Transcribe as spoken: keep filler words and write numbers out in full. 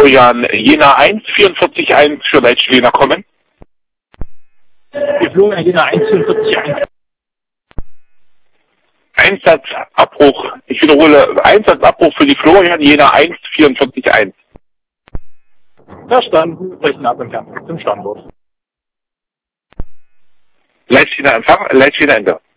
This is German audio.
Florian Jena eins vierundvierzig eins für Leitstehender kommen. Die Florian Jena eins vierundvierzig eins. Einsatzabbruch. Ich wiederhole, Einsatzabbruch für die Florian Jena eins vierundvierzig eins. Verstanden. Brechen ab im Kampf zum Standort. Leitstehender Empfang, Leitstehender Ende.